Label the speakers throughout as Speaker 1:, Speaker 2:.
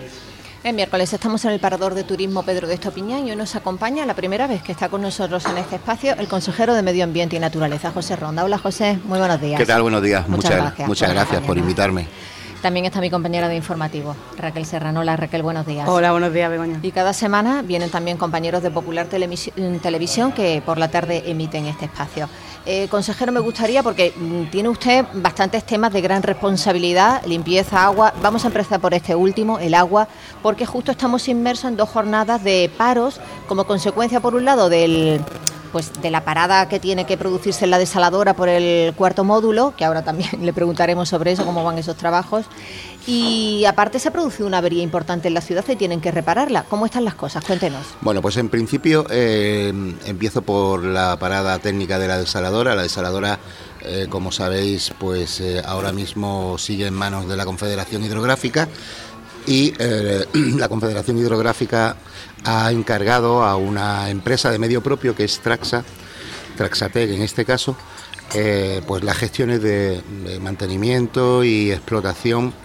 Speaker 1: El miércoles estamos en el Parador de Turismo Pedro de Estopiñán y hoy nos acompaña, la primera vez que está con nosotros en este espacio, el consejero de Medio Ambiente y Naturaleza, José Ronda. Hola José, muy buenos días.
Speaker 2: ¿Qué tal? Buenos días. Muchas gracias por invitarme.
Speaker 1: También está mi compañera de informativo, Raquel Serrano. Hola Raquel, buenos días.
Speaker 3: Hola, buenos días, Begoña.
Speaker 1: Y cada semana vienen también compañeros de Popular Televisión que por la tarde emiten este espacio. Consejero, me gustaría, porque tiene usted bastantes temas de gran responsabilidad, limpieza, agua. Vamos a empezar por este último, el agua, porque justo estamos inmersos en 2 jornadas de paros como consecuencia, por un lado, de la parada que tiene que producirse en la desaladora por el 4º módulo, que ahora también le preguntaremos sobre eso, cómo van esos trabajos. Y aparte se ha producido una avería importante en la ciudad y tienen que repararla. ¿Cómo están las cosas? Cuéntenos.
Speaker 2: Bueno, pues en principio empiezo por la parada técnica de la desaladora. La desaladora, como sabéis, pues ahora mismo sigue en manos de la Confederación Hidrográfica y la Confederación Hidrográfica ha encargado a una empresa de medio propio que es Traxatec en este caso, pues las gestiones de mantenimiento y explotación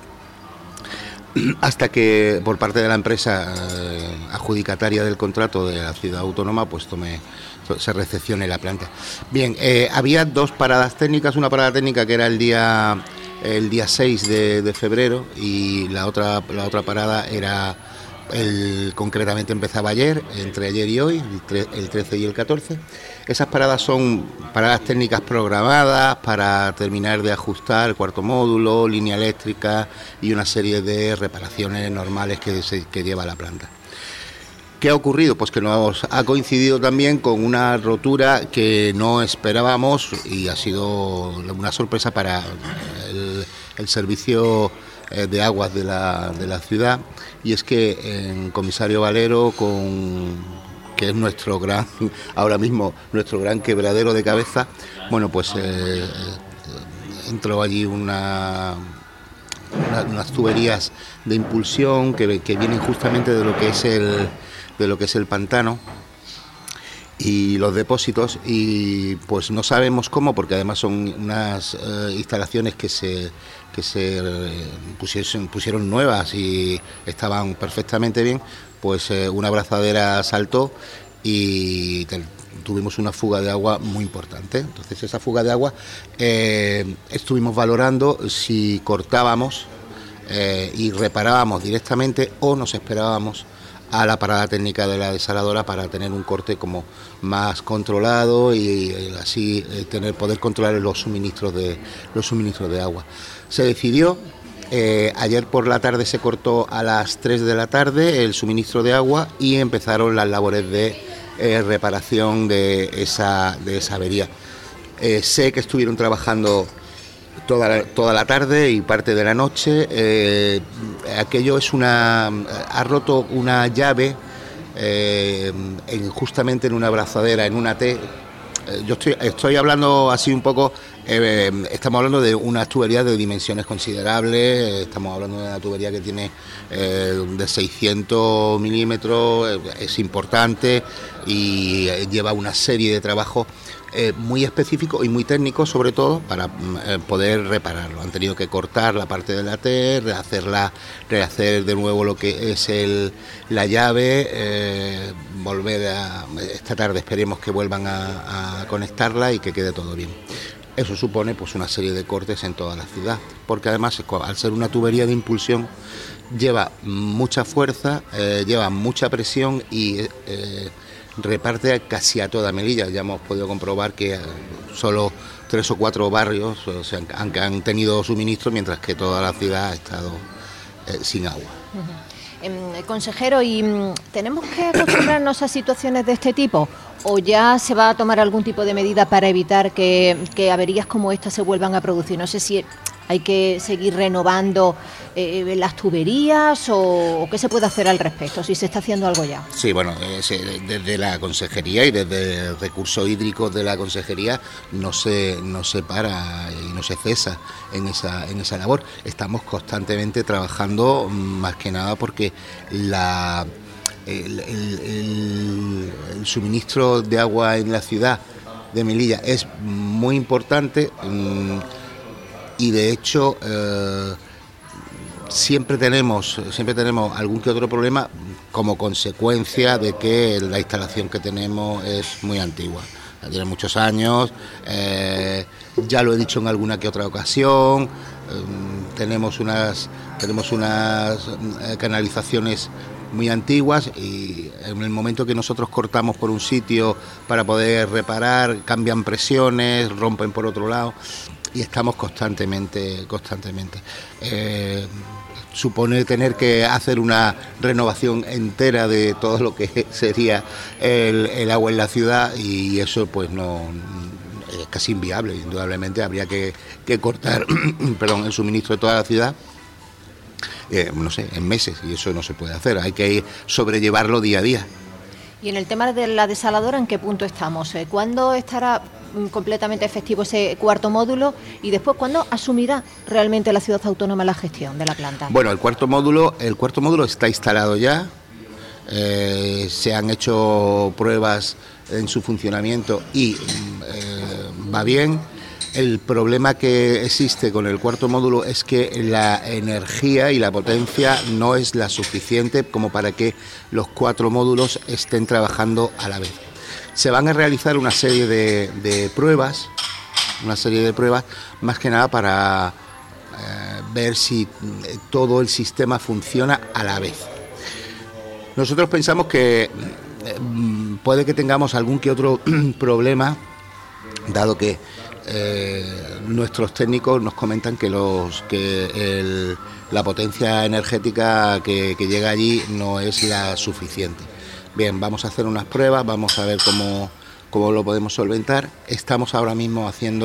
Speaker 2: hasta que por parte de la empresa adjudicataria del contrato de la ciudad autónoma pues se recepcione la planta. Bien, había 2 paradas técnicas, una parada técnica que era el día 6 de febrero y la otra parada era concretamente empezaba ayer, entre ayer y hoy, el 13 y el 14. Esas paradas son paradas técnicas programadas para terminar de ajustar el 4º módulo, línea eléctrica y una serie de reparaciones normales que lleva la planta. ¿Qué ha ocurrido? Pues que nos ha coincidido también con una rotura que no esperábamos y ha sido una sorpresa para el servicio de aguas de la ciudad, y es que en Comisario Valero, que es ahora mismo nuestro gran quebradero de cabeza, bueno, pues entró allí unas tuberías de impulsión que vienen justamente de lo que es el pantano y los depósitos, y pues no sabemos cómo, porque además son unas instalaciones que se pusieron nuevas y estaban perfectamente bien, pues una abrazadera saltó y tuvimos una fuga de agua muy importante. Entonces esa fuga de agua estuvimos valorando si cortábamos y reparábamos directamente o nos esperábamos a la parada técnica de la desaladora para tener un corte como más controlado y así poder controlar los suministros de agua. Se decidió, ayer por la tarde se cortó a las 3 de la tarde el suministro de agua y empezaron las labores de reparación de esa avería. Sé que estuvieron trabajando toda la tarde y parte de la noche. Aquello ha roto una llave justamente en una abrazadera, en una T. Yo estoy hablando así un poco, estamos hablando de unas tuberías de dimensiones considerables, estamos hablando de una tubería que tiene de 600 milímetros, es importante y lleva una serie de trabajos muy específicos y muy técnicos, sobre todo para poder repararlo. Han tenido que cortar la parte de la T, rehacer de nuevo lo que es la llave, esta tarde esperemos que vuelvan a conectarla y que quede todo bien. Eso supone pues una serie de cortes en toda la ciudad, porque además al ser una tubería de impulsión lleva mucha fuerza, lleva mucha presión y reparte casi a toda Melilla. Ya hemos podido comprobar que solo 3 o 4 barrios han tenido suministro, mientras que toda la ciudad ha estado sin agua.
Speaker 1: Consejero, ¿y tenemos que acostumbrarnos a situaciones de este tipo? ¿O ya se va a tomar algún tipo de medida para evitar que averías como esta se vuelvan a producir? No sé si hay que seguir renovando las tuberías o qué se puede hacer al respecto, si se está haciendo algo ya.
Speaker 2: Sí, bueno, desde la Consejería y desde el recurso hídrico de la Consejería no se para y no se cesa en esa labor. Estamos constantemente trabajando, más que nada porque el suministro de agua en la ciudad de Melilla es muy importante y de hecho siempre tenemos algún que otro problema como consecuencia de que la instalación que tenemos es muy antigua. Tiene muchos años, ya lo he dicho en alguna que otra ocasión, tenemos unas canalizaciones muy antiguas y en el momento que nosotros cortamos por un sitio para poder reparar, cambian presiones, rompen por otro lado y estamos constantemente. Supone tener que hacer una renovación entera de todo lo que sería el agua en la ciudad y eso pues no es casi inviable. Indudablemente habría que cortar el suministro de toda la ciudad en meses, y eso no se puede hacer, hay que sobrellevarlo día a día.
Speaker 1: Y en el tema de la desaladora, ¿en qué punto estamos? ¿Cuándo estará completamente efectivo ese cuarto módulo? Y después, ¿cuándo asumirá realmente la ciudad autónoma la gestión de la planta?
Speaker 2: Bueno, el cuarto módulo está instalado ya. Se han hecho pruebas en su funcionamiento y va bien. El problema que existe con el cuarto módulo es que la energía y la potencia no es la suficiente como para que los 4 módulos estén trabajando a la vez. Se van a realizar una serie de pruebas más que nada para ver si todo el sistema funciona a la vez. Nosotros pensamos que puede que tengamos algún que otro problema, dado que nuestros técnicos nos comentan que la potencia energética que llega allí no es la suficiente. Bien, vamos a hacer unas pruebas, vamos a ver cómo lo podemos solventar. Estamos ahora mismo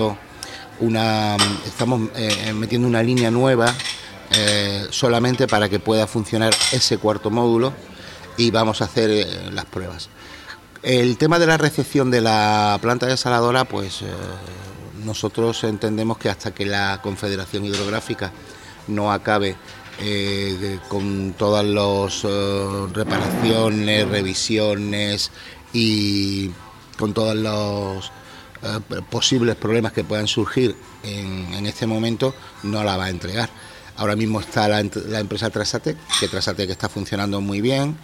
Speaker 2: metiendo una línea nueva solamente para que pueda funcionar ese cuarto módulo y vamos a hacer las pruebas. El tema de la recepción de la planta desaladora, pues nosotros entendemos que hasta que la Confederación Hidrográfica no acabe con todas las reparaciones, revisiones y con todos los posibles problemas que puedan surgir en este momento, no la va a entregar. Ahora mismo está la empresa Trasatec, que está funcionando muy bien.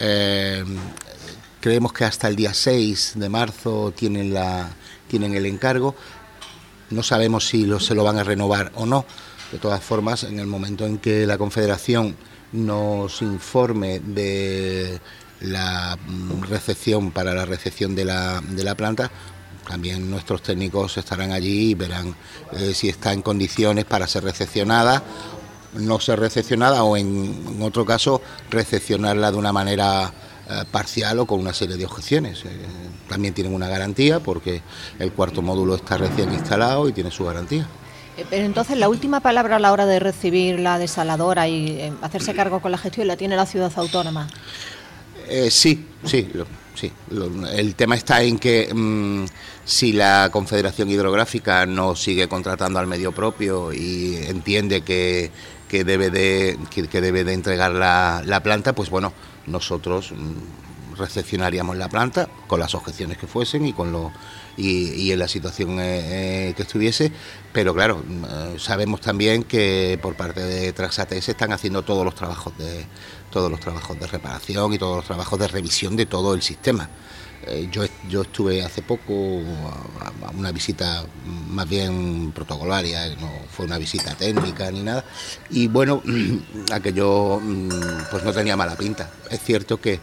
Speaker 2: Creemos que hasta el día 6 de marzo tienen el encargo. No sabemos si se lo van a renovar o no. De todas formas, en el momento en que la Confederación nos informe de la recepción para la recepción de la planta, también nuestros técnicos estarán allí y verán si está en condiciones para ser recepcionada, no ser recepcionada o en otro caso recepcionarla de una manera parcial o con una serie de objeciones. También tienen una garantía porque el cuarto módulo está recién instalado y tiene su garantía.
Speaker 1: Pero entonces la última palabra a la hora de recibir la desaladora y hacerse cargo con la gestión la tiene la ciudad autónoma.
Speaker 2: Sí. El tema está en que si la Confederación Hidrográfica no sigue contratando al medio propio y entiende que debe de entregar la planta, pues bueno, nosotros recepcionaríamos la planta con las objeciones que fuesen y en la situación que estuviese, pero claro, sabemos también que por parte de Trasatec se están haciendo todos los trabajos de reparación y todos los trabajos de revisión de todo el sistema. Yo estuve hace poco a una visita más bien protocolaria, no fue una visita técnica ni nada, y bueno, aquello pues no tenía mala pinta. Es cierto que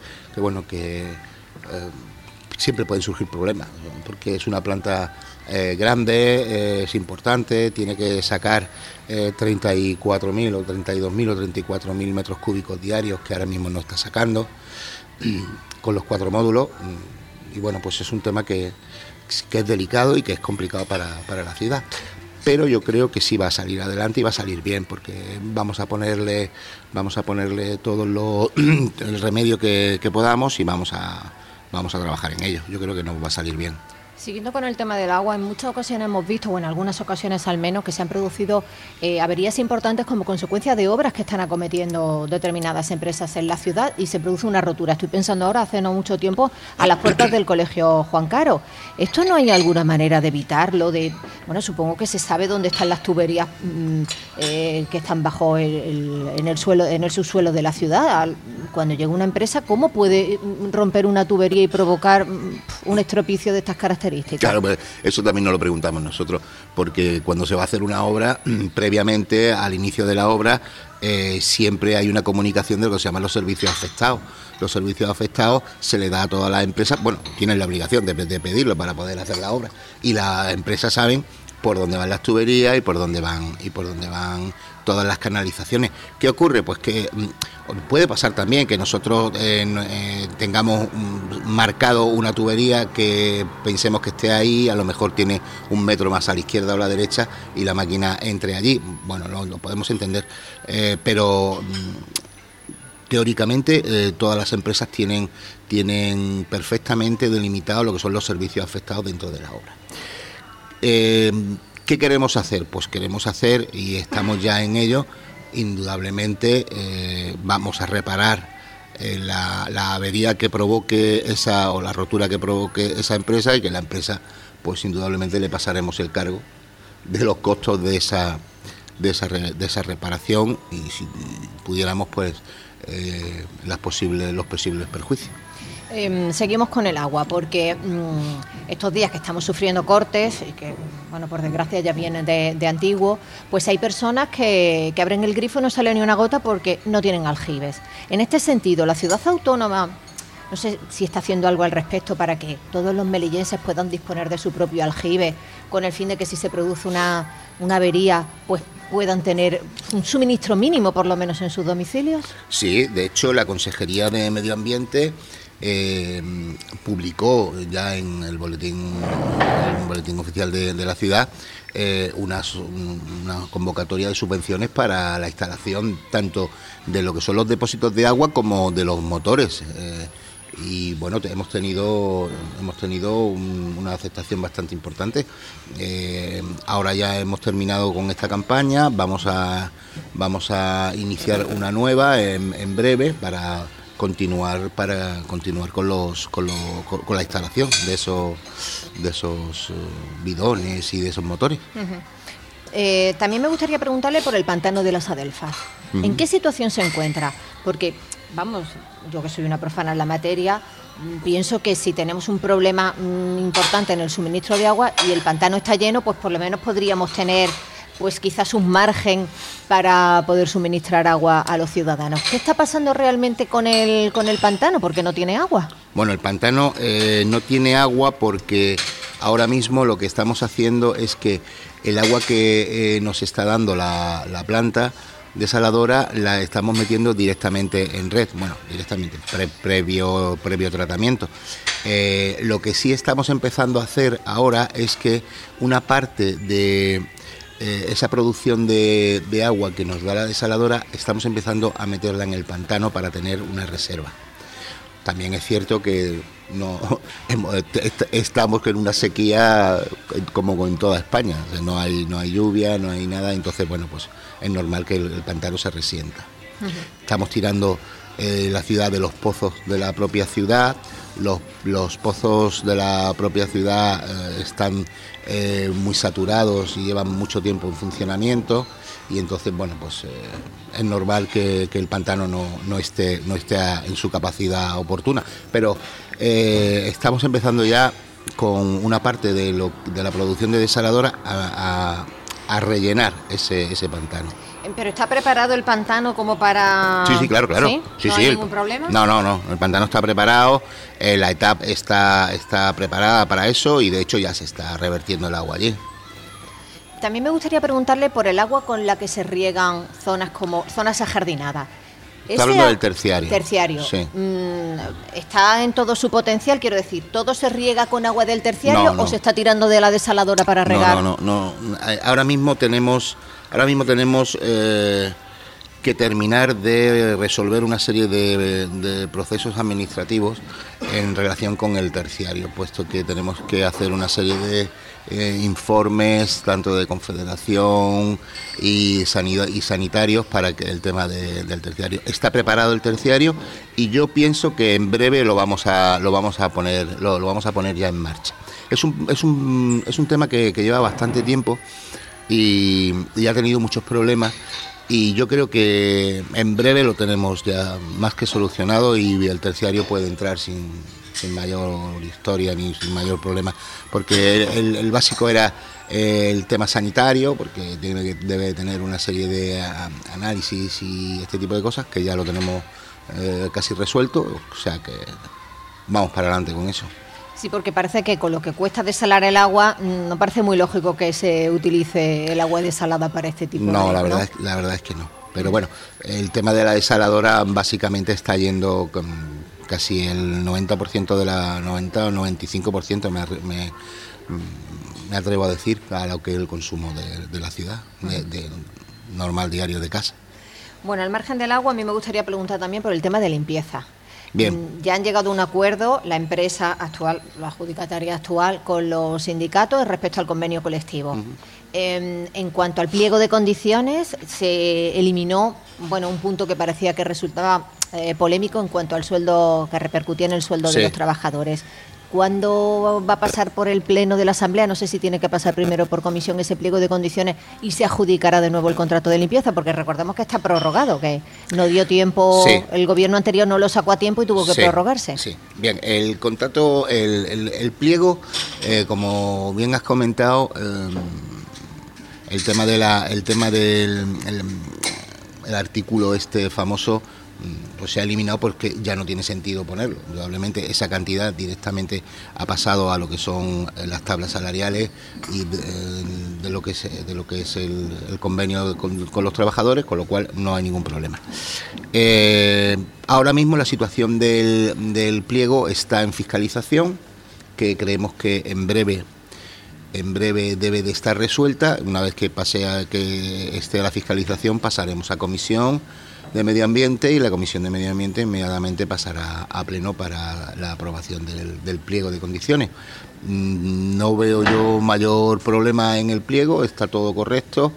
Speaker 2: siempre pueden surgir problemas, porque es una planta grande, es importante, tiene que sacar 34.000 o 32.000 o 34.000 metros cúbicos diarios que ahora mismo no está sacando con los 4 módulos. Y bueno, pues es un tema que es delicado y que es complicado para la ciudad. Pero yo creo que sí va a salir adelante y va a salir bien, porque vamos a ponerle todo el remedio que podamos y vamos a trabajar en ello. Yo creo que nos va a salir bien.
Speaker 1: Siguiendo con el tema del agua, en muchas ocasiones hemos visto, o en algunas ocasiones al menos, que se han producido averías importantes como consecuencia de obras que están acometiendo determinadas empresas en la ciudad y se produce una rotura. Estoy pensando ahora, hace no mucho tiempo, a las puertas del Colegio Juan Caro. ¿Esto no hay alguna manera de evitarlo? Bueno, supongo que se sabe dónde están las tuberías que están bajo en el subsuelo de la ciudad. Cuando llega una empresa, ¿cómo puede romper una tubería y provocar un estropicio de estas características?
Speaker 2: Claro, pues eso también nos lo preguntamos nosotros, porque cuando se va a hacer una obra, previamente al inicio de la obra, siempre hay una comunicación de lo que se llaman los servicios afectados. Los servicios afectados se le da a todas las empresas, bueno, tienen la obligación de pedirlo para poder hacer la obra, y las empresas saben por dónde van las tuberías y por dónde van todas las canalizaciones. ¿Qué ocurre? Pues que puede pasar también que nosotros tengamos marcado una tubería que pensemos que esté ahí, a lo mejor tiene 1 metro más a la izquierda o a la derecha y la máquina entre allí. Bueno, lo podemos entender, pero teóricamente todas las empresas tienen perfectamente delimitado lo que son los servicios afectados dentro de la obra. ¿Qué queremos hacer? Pues queremos hacer, y estamos ya en ello, indudablemente vamos a reparar la avería que provoque esa, o la rotura que provoque esa empresa, y que la empresa, pues indudablemente le pasaremos el cargo de los costos de esa reparación, y si pudiéramos, pues los posibles perjuicios.
Speaker 1: Seguimos con el agua, porque estos días que estamos sufriendo cortes, y que, bueno, por desgracia ya vienen de antiguo, pues hay personas que abren el grifo y no sale ni una gota porque no tienen aljibes. En este sentido, la ciudad autónoma, no sé si está haciendo algo al respecto para que todos los melillenses puedan disponer de su propio aljibe, con el fin de que si se produce una avería, pues puedan tener un suministro mínimo, por lo menos en sus domicilios.
Speaker 2: Sí, de hecho, la Consejería de Medio Ambiente publicó ya en el boletín oficial de la ciudad una convocatoria de subvenciones para la instalación tanto de lo que son los depósitos de agua como de los motores, y bueno, hemos tenido una aceptación bastante importante. Ahora ya hemos terminado con esta campaña, vamos a iniciar una nueva en breve para continuar con la instalación de esos bidones y de esos motores.
Speaker 1: Uh-huh. También me gustaría preguntarle por el pantano de las Adelfas. Uh-huh. ¿En qué situación se encuentra? Porque, vamos, yo que soy una profana en la materia, pienso que si tenemos un problema importante en el suministro de agua y el pantano está lleno, pues por lo menos podríamos tener, pues quizás un margen para poder suministrar agua a los ciudadanos. ¿Qué está pasando realmente con el pantano? ¿Por qué no tiene agua?
Speaker 2: Bueno, el pantano no tiene agua porque ahora mismo lo que estamos haciendo es que el agua que nos está dando la planta desaladora la estamos metiendo directamente en red, bueno, directamente, previo tratamiento. Lo que sí estamos empezando a hacer ahora es que una parte de esa producción de agua que nos da la desaladora estamos empezando a meterla en el pantano para tener una reserva. También es cierto que estamos en una sequía como en toda España, o sea, no hay lluvia, no hay nada, entonces bueno, pues es normal que el pantano se resienta. Uh-huh. Estamos tirando la ciudad de los pozos de la propia ciudad. Los pozos de la propia ciudad están muy saturados y llevan mucho tiempo en funcionamiento, y entonces bueno, pues es normal que el pantano no esté en su capacidad oportuna, pero estamos empezando ya con una parte de la producción de desaladora a rellenar ese pantano.
Speaker 1: ¿Pero está preparado el pantano como para...?
Speaker 2: Sí, claro.
Speaker 1: ¿Sí? ¿No hay ningún problema?
Speaker 2: No, el pantano está preparado, la ETAP está preparada para eso, y de hecho ya se está revertiendo el agua allí.
Speaker 1: También me gustaría preguntarle por el agua con la que se riegan zonas ajardinadas.
Speaker 2: Está hablando del terciario.
Speaker 1: Terciario.
Speaker 2: Sí.
Speaker 1: ¿Está en todo su potencial? Quiero decir, ¿todo se riega con agua del terciario o se está tirando de la desaladora para regar?
Speaker 2: No. Ahora mismo tenemos que terminar de resolver una serie de procesos administrativos en relación con el terciario, puesto que tenemos que hacer una serie de informes tanto de confederación y sanitarios para que el tema del terciario. Está preparado el terciario y yo pienso que en breve lo vamos a poner ya en marcha. Es un tema que lleva bastante tiempo y ha tenido muchos problemas, y yo creo que en breve lo tenemos ya más que solucionado y el terciario puede entrar sin mayor historia ni sin mayor problema, porque el básico era el tema sanitario, porque debe tener una serie de análisis y este tipo de cosas que ya lo tenemos casi resuelto, o sea que vamos para adelante con eso.
Speaker 1: Sí, porque parece que con lo que cuesta desalar el agua, no parece muy lógico que se utilice el agua desalada para este tipo de...
Speaker 2: No, la verdad es que no. Pero bueno, el tema de la desaladora básicamente está yendo con casi el 90% de la 90 o 95% me atrevo a decir, a lo que es el consumo de la ciudad, de normal diario de casa.
Speaker 1: Bueno, al margen del agua, a mí me gustaría preguntar también por el tema de limpieza.
Speaker 2: Bien.
Speaker 1: Ya han llegado a un acuerdo la empresa actual, la adjudicataria actual, con los sindicatos respecto al convenio colectivo.
Speaker 2: Uh-huh.
Speaker 1: En cuanto al pliego de condiciones, se eliminó un punto que parecía que resultaba polémico en cuanto al sueldo, que repercutía en el sueldo de los trabajadores. ¿Cuándo va a pasar por el pleno de la Asamblea? No sé si tiene que pasar primero por comisión ese pliego de condiciones y se adjudicará de nuevo el contrato de limpieza, porque recordemos que está prorrogado, que no dio tiempo, el gobierno anterior no lo sacó a tiempo y tuvo que prorrogarse.
Speaker 2: Sí, bien, el contrato, el pliego, como bien has comentado, el tema del artículo este famoso, pues se ha eliminado porque ya no tiene sentido ponerlo. Indudablemente esa cantidad directamente ha pasado a lo que son las tablas salariales y de lo que es el convenio con los trabajadores, con lo cual no hay ningún problema. Ahora mismo la situación del pliego está en fiscalización, que creemos que en breve debe de estar resuelta. Una vez que esté la fiscalización, pasaremos a comisión de Medio Ambiente, y la Comisión de Medio Ambiente inmediatamente pasará a pleno para la aprobación del pliego de condiciones. No veo yo mayor problema en el pliego, está todo correcto,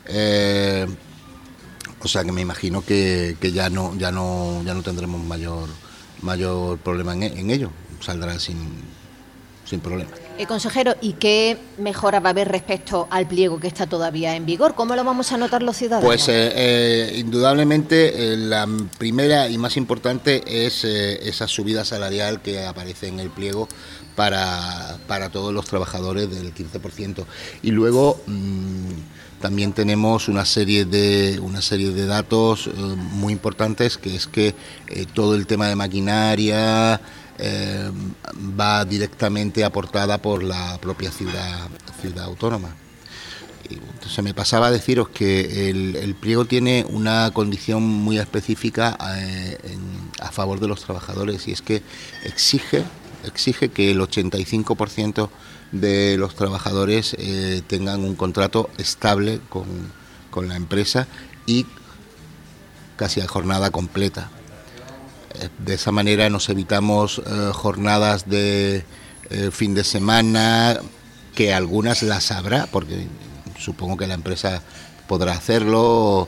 Speaker 2: o sea que me imagino que ya no tendremos mayor problema en ello, saldrá sin problema.
Speaker 1: Consejero, ¿y qué mejora va a haber respecto al pliego que está todavía en vigor? ¿Cómo lo vamos a notar los ciudadanos?
Speaker 2: Pues indudablemente la primera y más importante es esa subida salarial que aparece en el pliego para todos los trabajadores del 15%. Y luego también tenemos una serie de datos muy importantes, que es que todo el tema de maquinaria va directamente aportada por la propia ciudad autónoma. Entonces me pasaba a deciros que el pliego tiene una condición muy específica a favor de los trabajadores, y es que exige que el 85% de los trabajadores tengan un contrato estable con la empresa y casi a jornada completa. De esa manera nos evitamos jornadas de fin de semana, que algunas las habrá, porque supongo que la empresa podrá hacerlo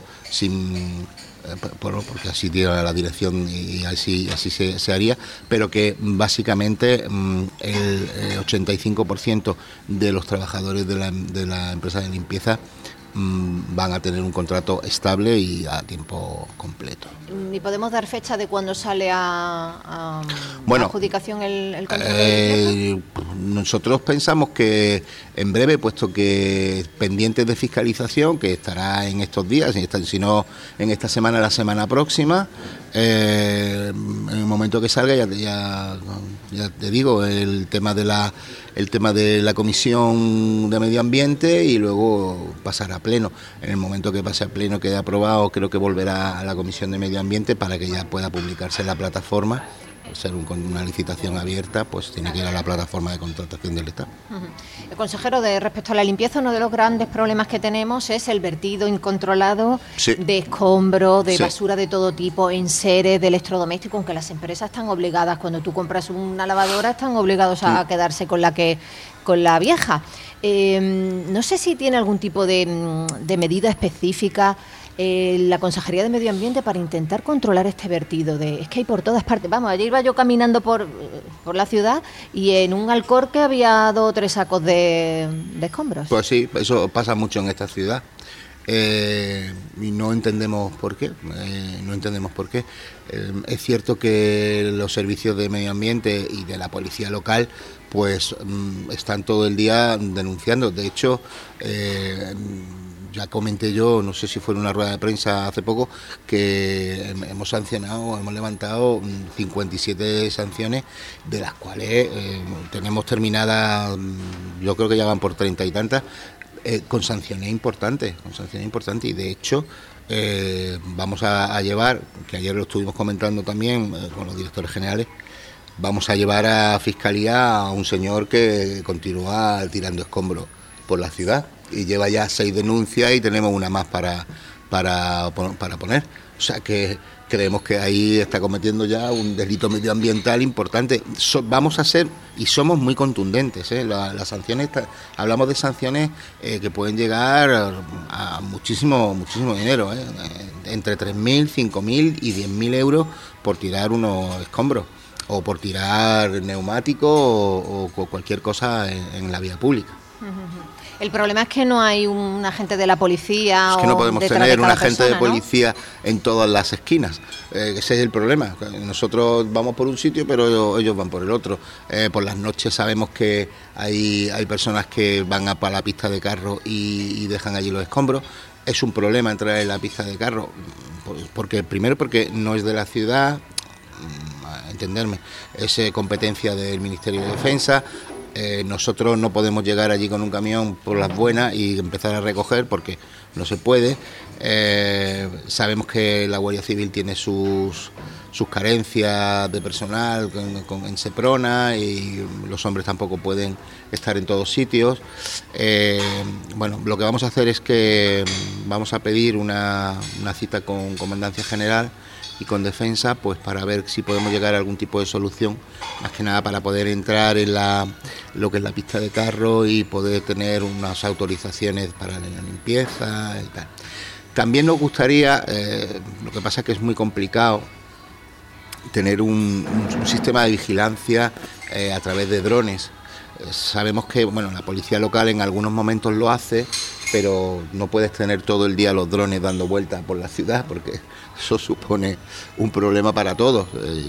Speaker 2: porque así tiene la dirección y así se haría, pero que básicamente el 85% de los trabajadores de la empresa de limpieza van a tener un contrato estable y a tiempo completo.
Speaker 1: ¿Y podemos dar fecha de cuándo sale a adjudicación el contrato?
Speaker 2: Nosotros pensamos que en breve, puesto que pendientes de fiscalización, que estará en estos días, si no en esta semana, la semana próxima, en el momento que salga ya te digo, el tema de la Comisión de Medio Ambiente, y luego pasará a pleno. En el momento que pase a pleno, quede aprobado, creo que volverá a la Comisión de Medio Ambiente para que ya pueda publicarse en la plataforma al ser una licitación abierta, pues tiene que ir a la plataforma de contratación del Estado.
Speaker 1: El consejero, respecto a la limpieza, uno de los grandes problemas que tenemos es el vertido incontrolado de escombros, de basura de todo tipo, enseres, de electrodomésticos, aunque las empresas están obligadas, cuando tú compras una lavadora, están obligados a quedarse con la vieja. No sé si tiene algún tipo de medida específica la Consejería de Medio Ambiente para intentar controlar este vertido. Es que hay por todas partes. Vamos, ayer iba yo caminando por la ciudad y en un Alcorque había 2 o 3 sacos de escombros.
Speaker 2: Pues sí, eso pasa mucho en esta ciudad. Y no entendemos por qué. Es cierto que los servicios de medio ambiente y de la policía local pues están todo el día denunciando. De hecho, ya comenté yo, no sé si fue en una rueda de prensa hace poco, que hemos levantado 57 sanciones, de las cuales tenemos terminadas, yo creo que ya van por 30 y tantas, con sanciones importantes, y de hecho vamos a llevar, que ayer lo estuvimos comentando también con los directores generales, vamos a llevar a Fiscalía a un señor que continúa tirando escombros por la ciudad y lleva ya 6 denuncias y tenemos una más para poner. O sea que creemos que ahí está cometiendo ya un delito medioambiental importante. Vamos a ser, y somos muy contundentes, las sanciones, hablamos de sanciones que pueden llegar a muchísimo dinero, entre 3.000, 5.000 y 10.000 euros por tirar unos escombros o por tirar neumáticos o cualquier cosa en la vía pública.
Speaker 1: El problema es que no hay un agente de la policía.
Speaker 2: Es que no podemos tener un agente de policía, ¿no?, en todas las esquinas. Ese es el problema. Nosotros vamos por un sitio, pero ellos van por el otro. Por las noches sabemos que hay personas que van para la pista de carro y dejan allí los escombros. Es un problema entrar en la pista de carro, porque no es de la ciudad, entenderme, es competencia del Ministerio de Defensa. Nosotros no podemos llegar allí con un camión por las buenas y empezar a recoger porque no se puede. Sabemos que la Guardia Civil tiene sus carencias de personal en Seprona y los hombres tampoco pueden estar en todos sitios. Bueno, lo que vamos a hacer es que vamos a pedir una cita con Comandancia General y con Defensa, pues para ver si podemos llegar a algún tipo de solución, más que nada para poder entrar en lo que es la pista de carro y poder tener unas autorizaciones para la limpieza y tal. También nos gustaría, lo que pasa es que es muy complicado, tener un sistema de vigilancia a través de drones. Sabemos que la policía local en algunos momentos lo hace, pero no puedes tener todo el día los drones dando vueltas por la ciudad porque eso supone un problema para todos.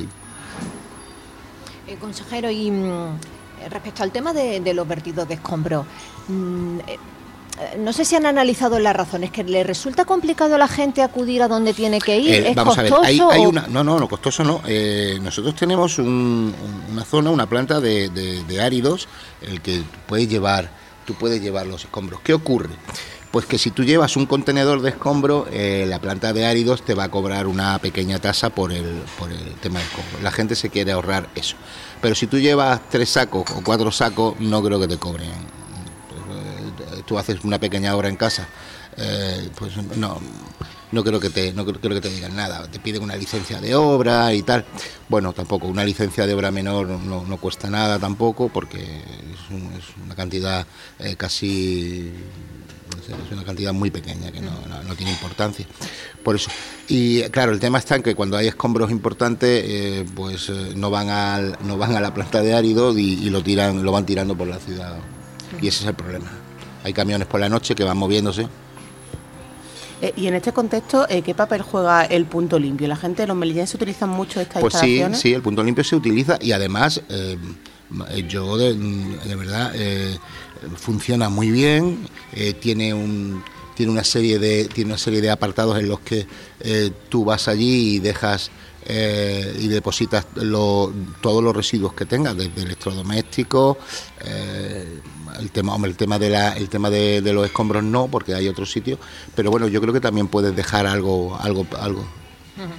Speaker 1: Consejero, y respecto al tema de los vertidos de escombros, no sé si han analizado las razones, que le resulta complicado a la gente acudir a donde tiene que ir. ¿Es
Speaker 2: vamos
Speaker 1: costoso?
Speaker 2: A ver, hay una, no, costoso no. Nosotros tenemos una zona, una planta de áridos en el que tú puedes llevar los escombros. ¿Qué ocurre? Pues que si tú llevas un contenedor de escombro, la planta de áridos te va a cobrar una pequeña tasa por el tema de escombro. La gente se quiere ahorrar eso. Pero si tú llevas 3 sacos o 4 sacos, no creo que te cobren. Tú haces una pequeña obra en casa, pues no creo que te digan nada. Te piden una licencia de obra y tal. Bueno, tampoco, una licencia de obra menor no cuesta nada tampoco, porque es una cantidad casi... Es una cantidad muy pequeña que no tiene importancia. Por eso. Y claro, el tema está en que cuando hay escombros importantes, no van a la planta de árido y lo van tirando por la ciudad. Y ese es el problema. Hay camiones por la noche que van moviéndose.
Speaker 3: Y en este contexto, ¿qué papel juega el punto limpio? ¿La gente, los melillenses utilizan mucho estas instalaciones?
Speaker 2: Sí, el punto limpio se utiliza y además yo de verdad funciona muy bien. Tiene una serie de apartados en los que tú vas allí y dejas y depositas todos los residuos que tengas, desde electrodomésticos. El tema de los escombros no, porque hay otros sitios, pero bueno, yo creo que también puedes dejar algo.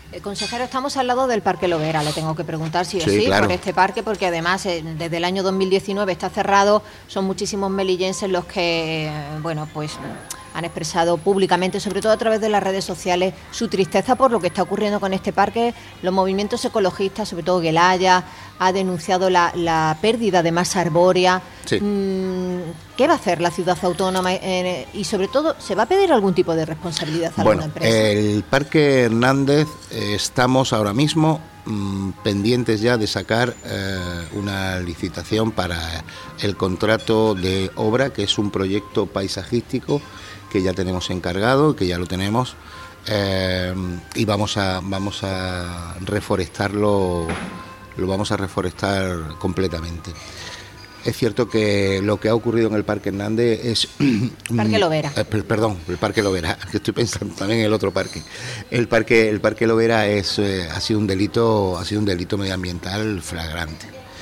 Speaker 1: Consejero, estamos al lado del Parque Lovera, le tengo que preguntar sí o sí,
Speaker 2: claro,
Speaker 1: por este parque, porque además desde el año 2019 está cerrado, son muchísimos melillenses los que, bueno, pues han expresado públicamente, sobre todo a través de las redes sociales, su tristeza por lo que está ocurriendo con este parque. Los movimientos ecologistas, sobre todo Gelaya, ha denunciado la pérdida de masa arbórea.
Speaker 2: Sí.
Speaker 1: ¿Qué va a hacer la ciudad autónoma? Y sobre todo, ¿se va a pedir algún tipo de responsabilidad a alguna empresa?
Speaker 2: El Parque Hernández, estamos ahora mismo pendientes ya de sacar una licitación para el contrato de obra, que es un proyecto paisajístico que ya tenemos encargado, que ya lo tenemos, y vamos a reforestarlo, lo vamos a reforestar completamente. Es cierto que lo que ha ocurrido en el Parque Hernández es...
Speaker 1: Parque Lovera.
Speaker 2: Perdón, el Parque Lovera, que estoy pensando también en el otro parque. El Parque Lovera ha sido un delito medioambiental flagrante.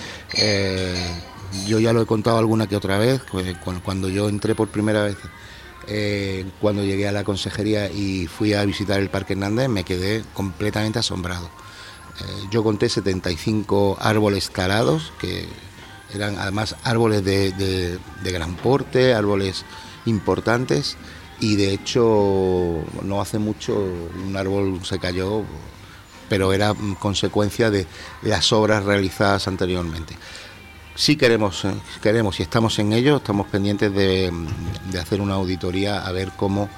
Speaker 2: Yo ya lo he contado alguna que otra vez, cuando yo entré por primera vez, cuando llegué a la consejería y fui a visitar el Parque Hernández, me quedé completamente asombrado. Yo conté 75 árboles talados, que eran además árboles de gran porte, árboles importantes, y de hecho no hace mucho un árbol se cayó, pero era consecuencia de las obras realizadas anteriormente. Sí queremos y estamos en ello, estamos pendientes de hacer una auditoría a ver cómo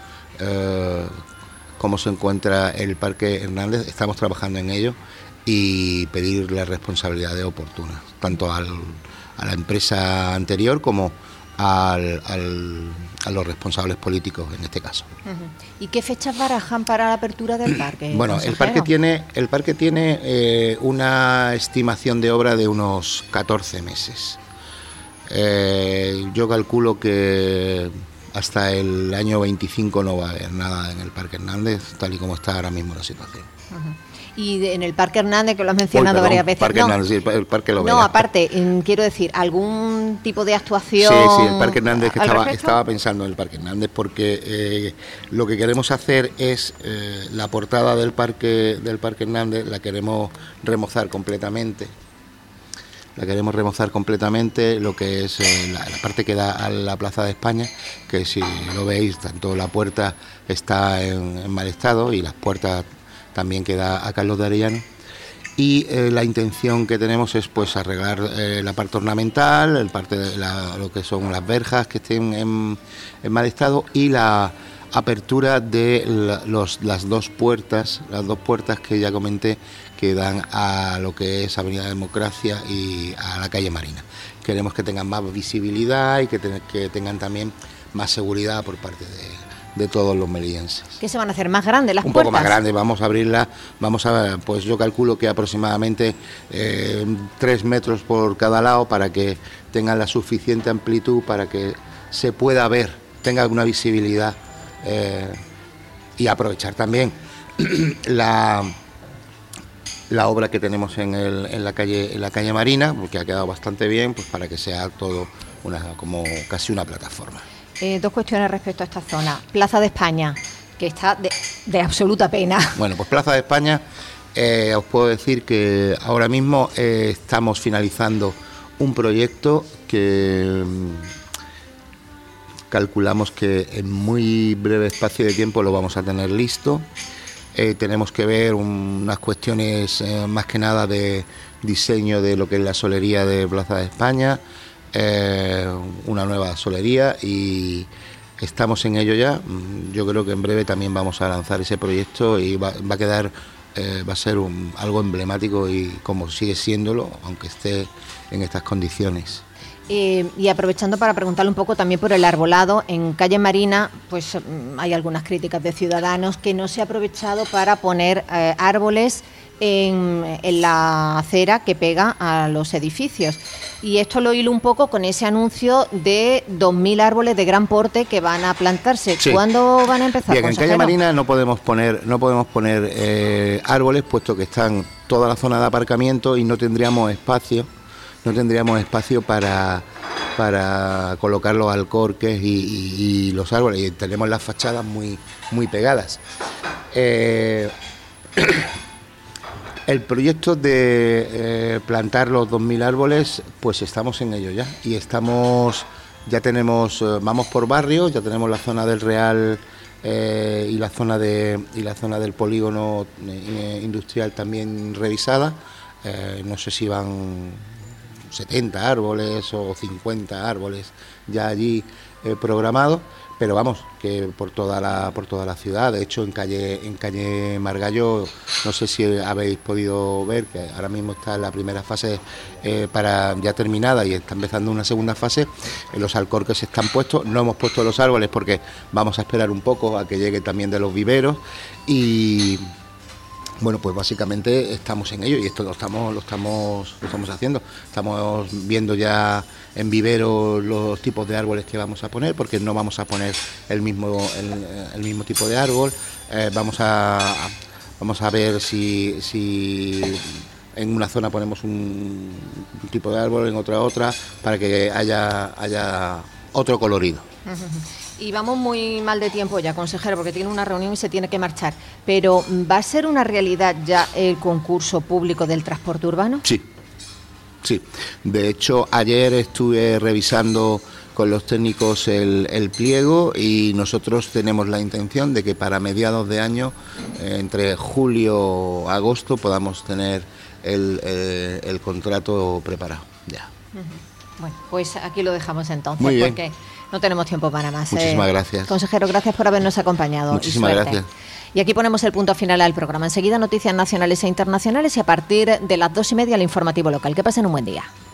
Speaker 2: se encuentra el Parque Hernández. Estamos trabajando en ello y pedir las responsabilidades oportunas, tanto a la empresa anterior como a los responsables políticos en este caso.
Speaker 1: ¿Y qué fechas barajan para la apertura del parque?
Speaker 2: Bueno,
Speaker 1: consejero?
Speaker 2: el parque tiene una estimación de obra de unos 14 meses. Yo calculo que hasta el año 25 no va a haber nada en el Parque Hernández, tal y como está ahora mismo la situación.
Speaker 1: Y en el Parque Hernández, que lo has mencionado varias veces.
Speaker 2: Hernández, sí, el Parque Lovera.
Speaker 1: No, aparte, quiero decir, ¿algún tipo de actuación?
Speaker 2: Sí, el Parque Hernández, que estaba pensando en el Parque Hernández, porque lo que queremos hacer es la portada del Parque Hernández, la queremos remozar completamente. Lo que es la parte que da a la Plaza de España, que si lo veis, tanto la puerta está en mal estado y las puertas también que da a Carlos de Arellano, y la intención que tenemos es pues arreglar la parte ornamental, lo que son las verjas que estén en mal estado, y la apertura de las dos puertas que ya comenté, que dan a lo que es Avenida Democracia y a la calle Marina. Queremos que tengan más visibilidad y que tengan también más seguridad por parte de todos los melillenses.
Speaker 1: ¿Qué se van a hacer? ¿Más grandes las puertas?
Speaker 2: Un poco más grandes, vamos a abrirla, pues yo calculo que aproximadamente 3 metros por cada lado, para que tengan la suficiente amplitud para que se pueda ver, tenga una visibilidad, y aprovechar también la obra que tenemos en la calle Marina, porque ha quedado bastante bien, pues para que sea todo como casi una plataforma.
Speaker 1: 2 cuestiones respecto a esta zona. Plaza de España, que está de absoluta pena.
Speaker 2: Bueno, pues Plaza de España, os puedo decir que ahora mismo estamos finalizando un proyecto que calculamos que en muy breve espacio de tiempo lo vamos a tener listo. Tenemos que ver unas cuestiones más que nada de diseño de lo que es la solería de Plaza de España, una nueva solería, y estamos en ello ya. Yo creo que en breve también vamos a lanzar ese proyecto y va a quedar, va a ser algo emblemático, y como sigue siéndolo, aunque esté en estas condiciones.
Speaker 1: Y aprovechando para preguntarle un poco también por el arbolado, en calle Marina pues hay algunas críticas de ciudadanos que no se ha aprovechado para poner árboles en la acera que pega a los edificios, y esto lo hilo un poco con ese anuncio de 2.000 árboles de gran porte que van a plantarse. Sí. ¿Cuándo van a empezar?
Speaker 2: Bien, en calle Marina no podemos poner árboles, puesto que están toda la zona de aparcamiento y no tendríamos espacio para colocar los alcorques y los árboles, y tenemos las fachadas muy pegadas. El proyecto de plantar los 2.000 árboles, pues estamos en ello ya. Y ya tenemos, vamos por barrios, ya tenemos la zona del Real y la zona del polígono industrial también revisada. No sé si van 70 árboles o 50 árboles ya allí programados. Pero vamos, que por toda la ciudad. De hecho, en calle Margallo, no sé si habéis podido ver que ahora mismo está en la primera fase ya terminada y está empezando una segunda fase. Los alcorques están puestos. No hemos puesto los árboles porque vamos a esperar un poco a que llegue también de los viveros. Y bueno, pues básicamente estamos en ello y esto lo estamos haciendo. Estamos viendo ya en vivero los tipos de árboles que vamos a poner, porque no vamos a poner el mismo tipo de árbol. Vamos a ver si en una zona ponemos un tipo de árbol, en otra, para que haya otro colorido.
Speaker 1: Y vamos muy mal de tiempo ya, consejero, porque tiene una reunión y se tiene que marchar. Pero ¿va a ser una realidad ya el concurso público del transporte urbano?
Speaker 2: Sí. De hecho, ayer estuve revisando con los técnicos el pliego y nosotros tenemos la intención de que para mediados de año, entre julio o agosto, podamos tener el contrato preparado ya.
Speaker 1: Bueno, pues aquí lo dejamos entonces.
Speaker 2: Muy bien.
Speaker 1: Porque no tenemos tiempo para más.
Speaker 2: Muchísimas gracias.
Speaker 1: Consejero, gracias por habernos acompañado.
Speaker 2: Muchísimas gracias.
Speaker 1: Y aquí ponemos el punto final al programa. Enseguida noticias nacionales e internacionales y a partir de las 2:30 el informativo local. Que pasen un buen día.